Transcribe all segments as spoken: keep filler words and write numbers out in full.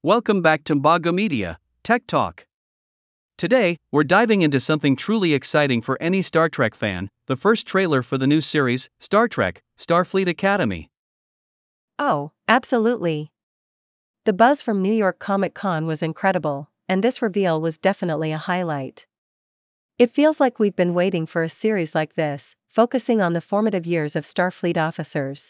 Welcome back to Mbago Media, Tech Talk. Today, we're diving into something truly exciting for any Star Trek fan, the first trailer for the new series, Star Trek: Starfleet Academy. Oh, absolutely. The buzz from New York Comic Con was incredible, and this reveal was definitely a highlight. It feels like we've been waiting for a series like this, focusing on the formative years of Starfleet officers.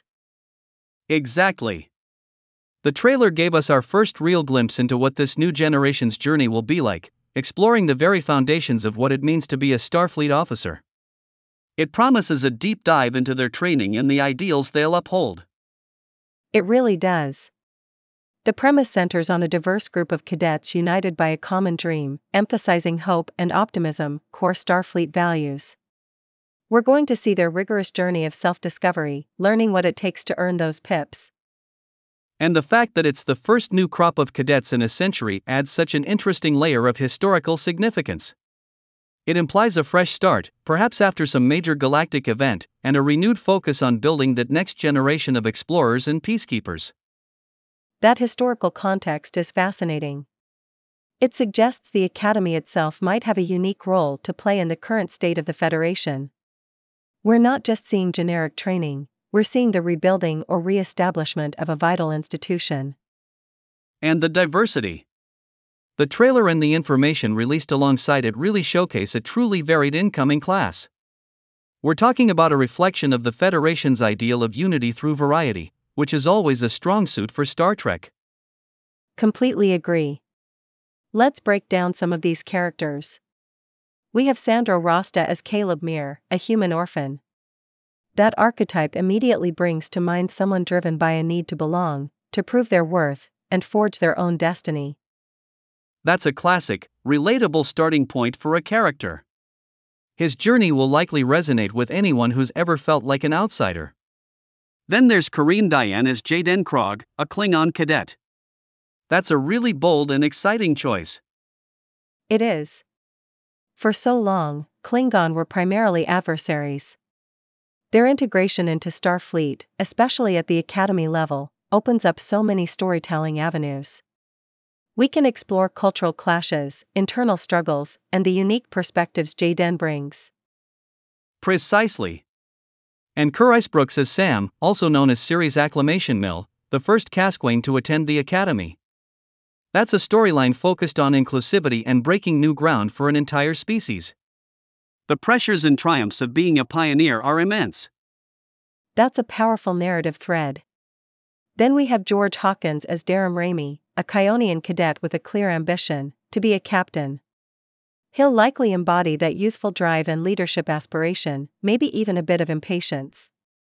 Exactly. The trailer gave us our first real glimpse into what this new generation's journey will be like, exploring the very foundations of what it means to be a Starfleet officer. It promises a deep dive into their training and the ideals they'll uphold. It really does. The premise centers on a diverse group of cadets united by a common dream, emphasizing hope and optimism, core Starfleet values. We're going to see their rigorous journey of self-discovery, learning what it takes to earn those pips. And the fact that it's the first new crop of cadets in a century adds such an interesting layer of historical significance. It implies a fresh start, perhaps after some major galactic event, and a renewed focus on building that next generation of explorers and peacekeepers. That historical context is fascinating. It suggests the Academy itself might have a unique role to play in the current state of the Federation. We're not just seeing generic training, we're seeing the rebuilding or re-establishment of a vital institution. And the diversity. The trailer and the information released alongside it really showcase a truly varied incoming class. We're talking about a reflection of the Federation's ideal of unity through variety, which is always a strong suit for Star Trek. Completely agree. Let's break down some of these characters. We have Sandro Rasta as Caleb Mir, a human orphan. That archetype immediately brings to mind someone driven by a need to belong, to prove their worth, and forge their own destiny. That's a classic, relatable starting point for a character. His journey will likely resonate with anyone who's ever felt like an outsider. Then there's Karine Diane as Jaden Krog, a Klingon cadet. That's a really bold and exciting choice. It is. For so long, Klingon were primarily adversaries. Their integration into Starfleet, especially at the Academy level, opens up so many storytelling avenues. We can explore cultural clashes, internal struggles, and the unique perspectives Jaden brings. Precisely. And Curice Brooks as Sam, also known as Ceres Acclamation Mill, the first Casquane to attend the Academy. That's a storyline focused on inclusivity and breaking new ground for an entire species. The pressures and triumphs of being a pioneer are immense. That's a powerful narrative thread. Then we have George Hawkins as Darum Ramey, a Kionian cadet with a clear ambition to be a captain. He'll likely embody that youthful drive and leadership aspiration, maybe even a bit of impatience.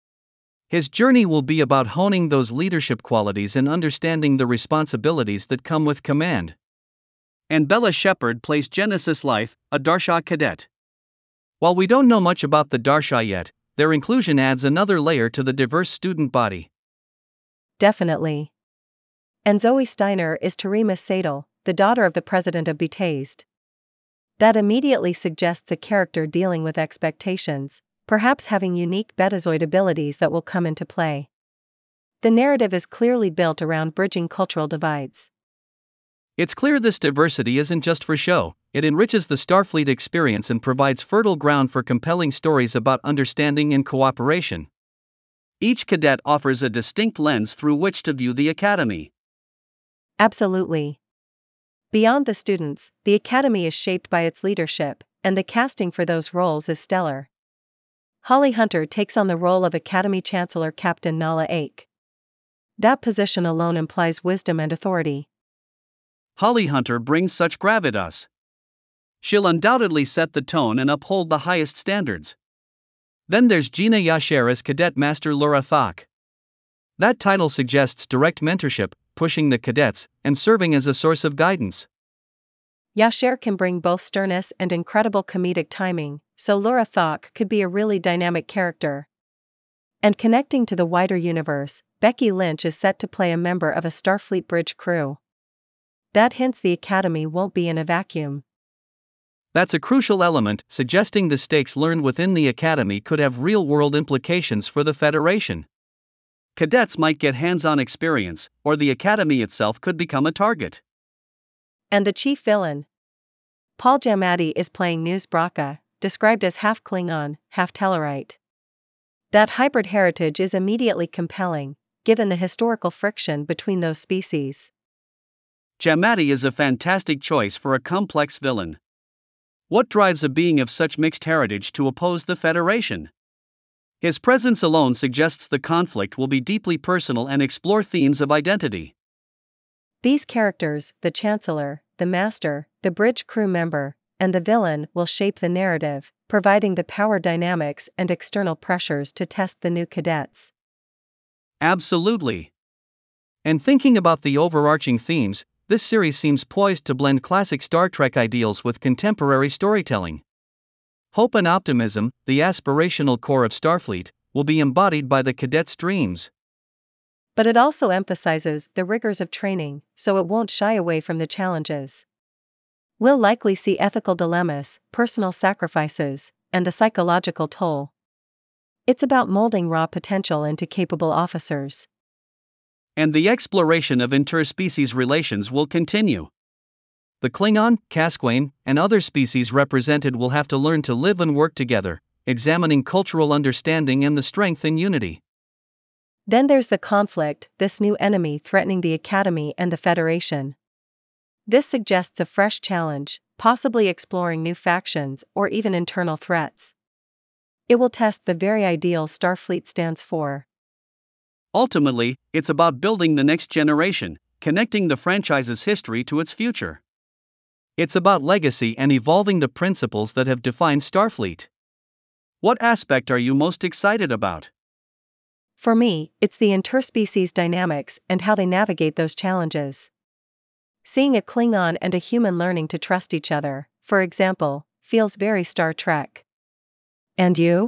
His journey will be about honing those leadership qualities and understanding the responsibilities that come with command. And Bella Shepard plays Genesis Life, a Darsha cadet. While we don't know much about the Darsha yet, their inclusion adds another layer to the diverse student body. Definitely. And Zoe Steiner is Terima Sadel, the daughter of the president of Betaized. That immediately suggests a character dealing with expectations, perhaps having unique Betazoid abilities that will come into play. The narrative is clearly built around bridging cultural divides. It's clear this diversity isn't just for show, it enriches the Starfleet experience and provides fertile ground for compelling stories about understanding and cooperation. Each cadet offers a distinct lens through which to view the Academy. Absolutely. Beyond the students, the Academy is shaped by its leadership, and the casting for those roles is stellar. Holly Hunter takes on the role of Academy Chancellor Captain Nala Ake. That position alone implies wisdom and authority. Holly Hunter brings such gravitas. She'll undoubtedly set the tone and uphold the highest standards. Then there's Gina Yasher as Cadet Master Laura Thok. That title suggests direct mentorship, pushing the cadets, and serving as a source of guidance. Yasher can bring both sternness and incredible comedic timing, so Laura Thok could be a really dynamic character. And connecting to the wider universe, Becky Lynch is set to play a member of a Starfleet bridge crew. That hints the Academy won't be in a vacuum. That's a crucial element, suggesting the stakes learned within the Academy could have real-world implications for the Federation. Cadets might get hands-on experience, or the academy itself could become a target. And the chief villain? Paul Giamatti is playing Nus Braka, described as half Klingon, half Tellarite. That hybrid heritage is immediately compelling, given the historical friction between those species. Giamatti is a fantastic choice for a complex villain. What drives a being of such mixed heritage to oppose the Federation? His presence alone suggests the conflict will be deeply personal and explore themes of identity. These characters, the Chancellor, the Master, the bridge crew member, and the villain, will shape the narrative, providing the power dynamics and external pressures to test the new cadets. Absolutely. And thinking about the overarching themes, this series seems poised to blend classic Star Trek ideals with contemporary storytelling. Hope and optimism, the aspirational core of Starfleet, will be embodied by the cadets' dreams. But it also emphasizes the rigors of training, so it won't shy away from the challenges. We'll likely see ethical dilemmas, personal sacrifices, and the psychological toll. It's about molding raw potential into capable officers. And the exploration of interspecies relations will continue. The Klingon, Casquane, and other species represented will have to learn to live and work together, examining cultural understanding and the strength in unity. Then there's the conflict, this new enemy threatening the Academy and the Federation. This suggests a fresh challenge, possibly exploring new factions or even internal threats. It will test the very ideal Starfleet stands for. Ultimately, it's about building the next generation, connecting the franchise's history to its future. It's about legacy and evolving the principles that have defined Starfleet. What aspect are you most excited about? For me, it's the interspecies dynamics and how they navigate those challenges. Seeing a Klingon and a human learning to trust each other, for example, feels very Star Trek. And you?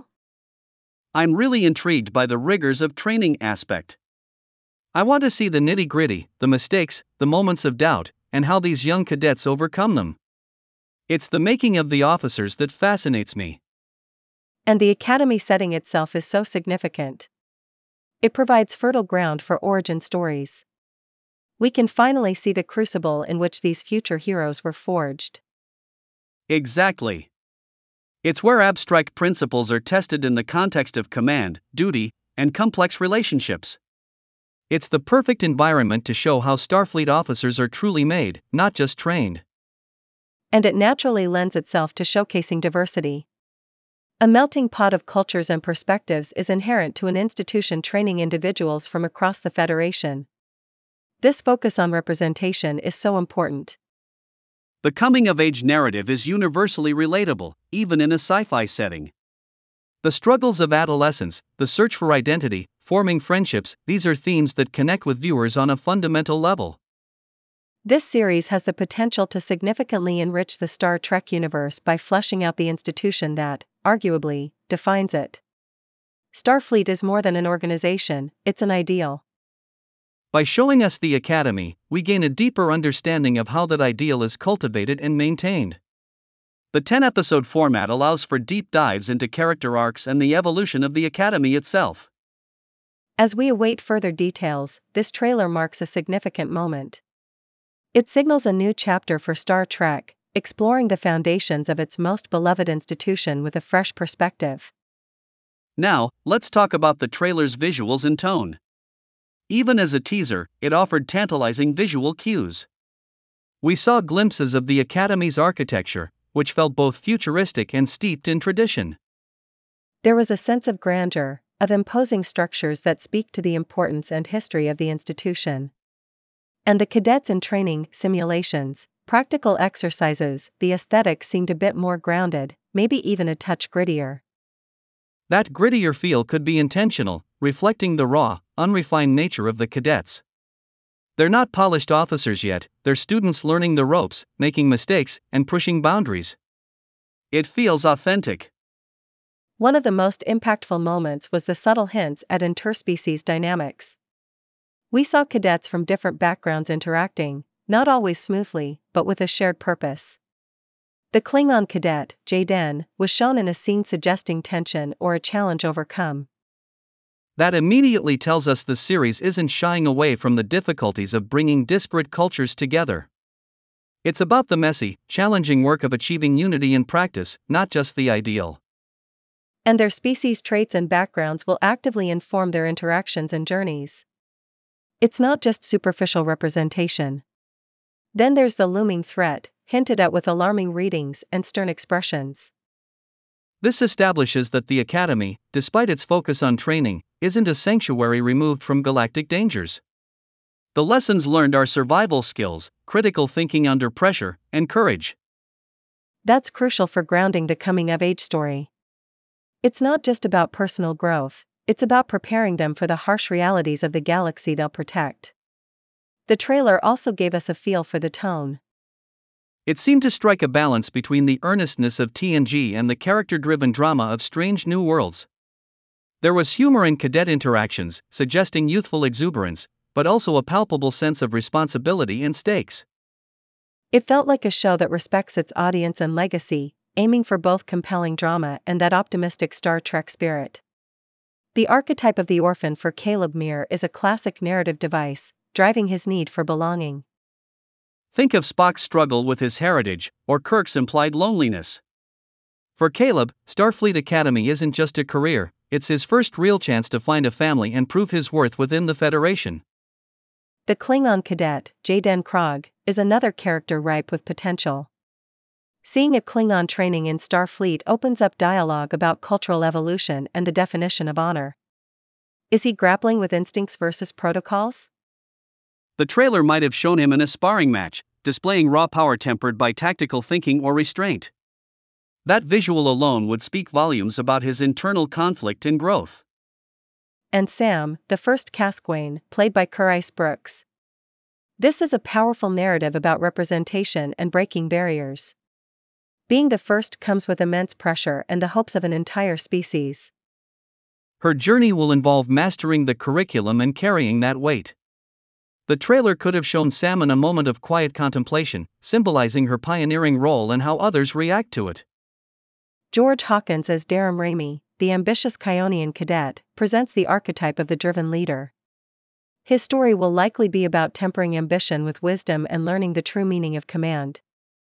I'm really intrigued by the rigors of training aspect. I want to see the nitty-gritty, the mistakes, the moments of doubt, and how these young cadets overcome them. It's the making of the officers that fascinates me. And the Academy setting itself is so significant. It provides fertile ground for origin stories. We can finally see the crucible in which these future heroes were forged. Exactly. It's where abstract principles are tested in the context of command, duty, and complex relationships. It's the perfect environment to show how Starfleet officers are truly made, not just trained. And it naturally lends itself to showcasing diversity. A melting pot of cultures and perspectives is inherent to an institution training individuals from across the Federation. This focus on representation is so important. The coming-of-age narrative is universally relatable, even in a sci-fi setting. The struggles of adolescence, the search for identity, forming friendships, these are themes that connect with viewers on a fundamental level. This series has the potential to significantly enrich the Star Trek universe by fleshing out the institution that, arguably, defines it. Starfleet is more than an organization, it's an ideal. By showing us the Academy, we gain a deeper understanding of how that ideal is cultivated and maintained. The ten-episode format allows for deep dives into character arcs and the evolution of the Academy itself. As we await further details, this trailer marks a significant moment. It signals a new chapter for Star Trek, exploring the foundations of its most beloved institution with a fresh perspective. Now, let's talk about the trailer's visuals and tone. Even as a teaser, it offered tantalizing visual cues. We saw glimpses of the Academy's architecture, which felt both futuristic and steeped in tradition. There was a sense of grandeur, of imposing structures that speak to the importance and history of the institution. And the cadets in training, simulations, practical exercises, the aesthetics seemed a bit more grounded, maybe even a touch grittier. That grittier feel could be intentional, reflecting the raw, unrefined nature of the cadets. They're not polished officers yet, they're students learning the ropes, making mistakes, and pushing boundaries. It feels authentic. One of the most impactful moments was the subtle hints at interspecies dynamics. We saw cadets from different backgrounds interacting, not always smoothly, but with a shared purpose. The Klingon cadet, Jaden, was shown in a scene suggesting tension or a challenge overcome. That immediately tells us the series isn't shying away from the difficulties of bringing disparate cultures together. It's about the messy, challenging work of achieving unity in practice, not just the ideal. And their species' traits and backgrounds will actively inform their interactions and journeys. It's not just superficial representation. Then there's the looming threat, hinted at with alarming readings and stern expressions. This establishes that the Academy, despite its focus on training, isn't a sanctuary removed from galactic dangers. The lessons learned are survival skills, critical thinking under pressure, and courage. That's crucial for grounding the coming-of-age story. It's not just about personal growth, it's about preparing them for the harsh realities of the galaxy they'll protect. The trailer also gave us a feel for the tone. It seemed to strike a balance between the earnestness of T N G and the character-driven drama of Strange New Worlds. There was humor in cadet interactions, suggesting youthful exuberance, but also a palpable sense of responsibility and stakes. It felt like a show that respects its audience and legacy, aiming for both compelling drama and that optimistic Star Trek spirit. The archetype of the orphan for Caleb Meir is a classic narrative device, driving his need for belonging. Think of Spock's struggle with his heritage, or Kirk's implied loneliness. For Caleb, Starfleet Academy isn't just a career, it's his first real chance to find a family and prove his worth within the Federation. The Klingon cadet, Jaden Krog, is another character ripe with potential. Seeing a Klingon training in Starfleet opens up dialogue about cultural evolution and the definition of honor. Is he grappling with instincts versus protocols? The trailer might have shown him in a sparring match, displaying raw power tempered by tactical thinking or restraint. That visual alone would speak volumes about his internal conflict and growth. And Sam, the first Casquain, played by Carice Brooks. This is a powerful narrative about representation and breaking barriers. Being the first comes with immense pressure and the hopes of an entire species. Her journey will involve mastering the curriculum and carrying that weight. The trailer could have shown Sam in a moment of quiet contemplation, symbolizing her pioneering role and how others react to it. George Hawkins as Darum Ramey, the ambitious Kionian cadet, presents the archetype of the driven leader. His story will likely be about tempering ambition with wisdom and learning the true meaning of command.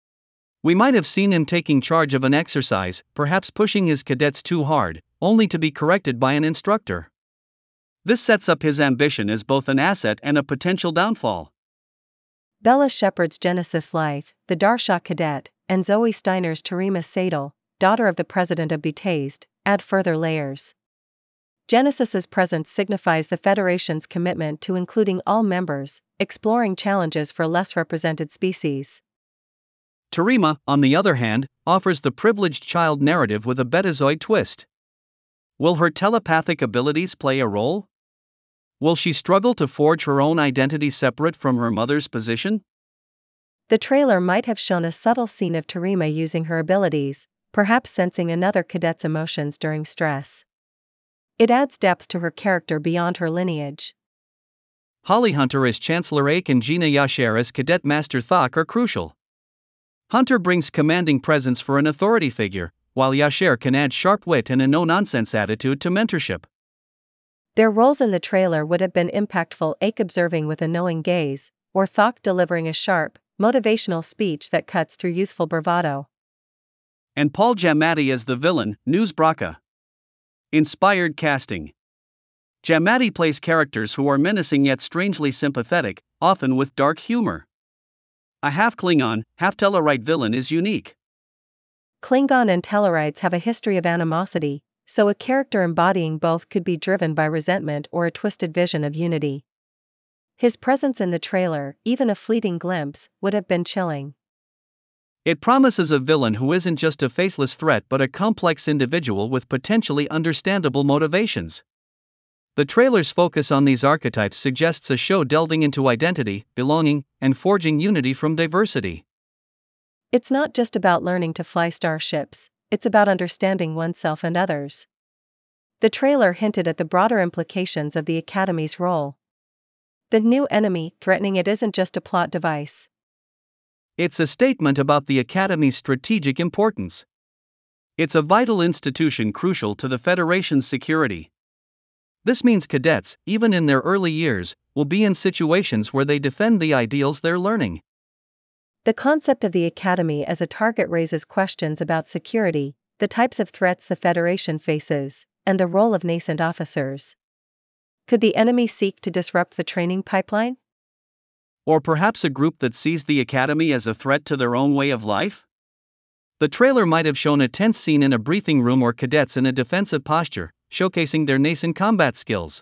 We might have seen him taking charge of an exercise, perhaps pushing his cadets too hard, only to be corrected by an instructor. This sets up his ambition as both an asset and a potential downfall. Bella Shepard's Genesis Life, the Darsha cadet, and Zoe Steiner's Terima Sadel, daughter of the president of Betaized, add further layers. Genesis's presence signifies the Federation's commitment to including all members, exploring challenges for less represented species. Terima, on the other hand, offers the privileged child narrative with a Betazoid twist. Will her telepathic abilities play a role? Will she struggle to forge her own identity separate from her mother's position? The trailer might have shown a subtle scene of Terima using her abilities, perhaps sensing another cadet's emotions during stress. It adds depth to her character beyond her lineage. Holly Hunter as Chancellor Ake and Gina Yasher as Cadet Master Thok are crucial. Hunter brings commanding presence for an authority figure, while Yasher can add sharp wit and a no-nonsense attitude to mentorship. Their roles in the trailer would have been impactful: Ake observing with a knowing gaze, or Thok delivering a sharp, motivational speech that cuts through youthful bravado. And Paul Giamatti as the villain, News Braca. Inspired casting. Giamatti plays characters who are menacing yet strangely sympathetic, often with dark humor. A half-Klingon, half-Tellarite villain is unique. Klingon and Tellarites have a history of animosity, so a character embodying both could be driven by resentment or a twisted vision of unity. His presence in the trailer, even a fleeting glimpse, would have been chilling. It promises a villain who isn't just a faceless threat but a complex individual with potentially understandable motivations. The trailer's focus on these archetypes suggests a show delving into identity, belonging, and forging unity from diversity. It's not just about learning to fly starships, it's about understanding oneself and others. The trailer hinted at the broader implications of the Academy's role. The new enemy threatening it isn't just a plot device. It's a statement about the Academy's strategic importance. It's a vital institution crucial to the Federation's security. This means cadets, even in their early years, will be in situations where they defend the ideals they're learning. The concept of the Academy as a target raises questions about security, the types of threats the Federation faces, and the role of nascent officers. Could the enemy seek to disrupt the training pipeline? Or perhaps a group that sees the Academy as a threat to their own way of life? The trailer might have shown a tense scene in a briefing room or cadets in a defensive posture, showcasing their nascent combat skills.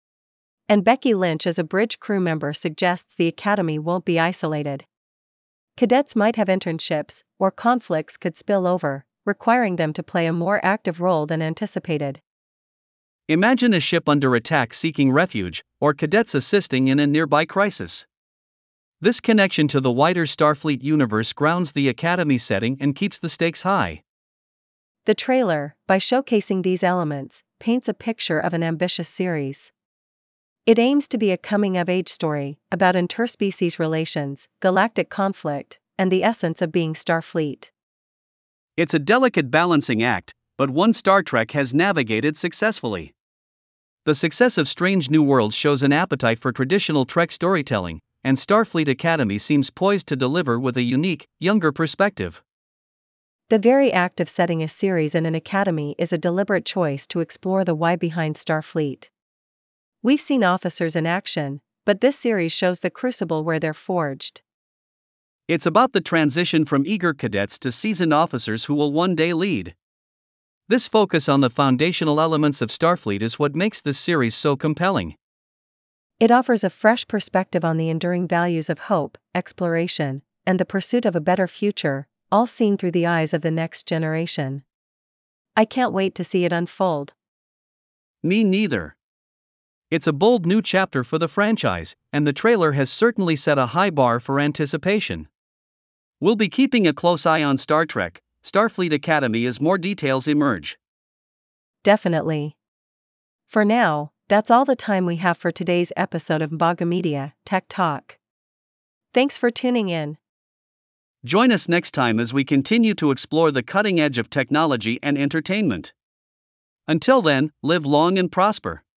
And Becky Lynch as a bridge crew member suggests the Academy won't be isolated. Cadets might have internships, or conflicts could spill over, requiring them to play a more active role than anticipated. Imagine a ship under attack seeking refuge, or cadets assisting in a nearby crisis. This connection to the wider Starfleet universe grounds the Academy setting and keeps the stakes high. The trailer, by showcasing these elements, paints a picture of an ambitious series. It aims to be a coming-of-age story about interspecies relations, galactic conflict, and the essence of being Starfleet. It's a delicate balancing act, but one Star Trek has navigated successfully. The success of Strange New Worlds shows an appetite for traditional Trek storytelling, and Starfleet Academy seems poised to deliver with a unique, younger perspective. The very act of setting a series in an academy is a deliberate choice to explore the why behind Starfleet. We've seen officers in action, but this series shows the crucible where they're forged. It's about the transition from eager cadets to seasoned officers who will one day lead. This focus on the foundational elements of Starfleet is what makes this series so compelling. It offers a fresh perspective on the enduring values of hope, exploration, and the pursuit of a better future, all seen through the eyes of the next generation. I can't wait to see it unfold. Me neither. It's a bold new chapter for the franchise, and the trailer has certainly set a high bar for anticipation. We'll be keeping a close eye on Star Trek, Starfleet Academy as more details emerge. Definitely. For now, that's all the time we have for today's episode of Mbaga Media Tech Talk. Thanks for tuning in. Join us next time as we continue to explore the cutting edge of technology and entertainment. Until then, live long and prosper.